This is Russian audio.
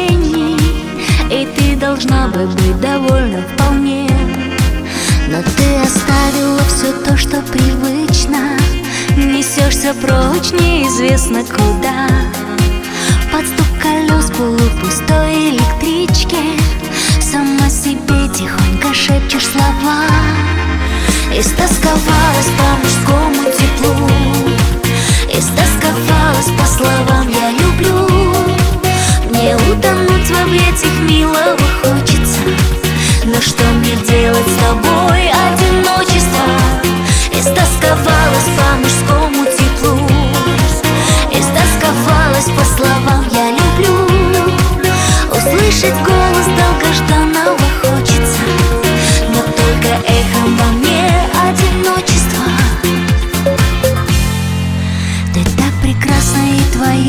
приключений, и ты должна бы быть довольна вполне. Но ты оставила все то, что привычно, несешься прочь неизвестно куда. Под стук колес полупустой электрички сама себе тихонько шепчешь слова. Истосковалась по мужскому теплу, истосковалась по словам «я люблю». Мне утонуть в объятиях милого хочется, но что мне делать с тобой?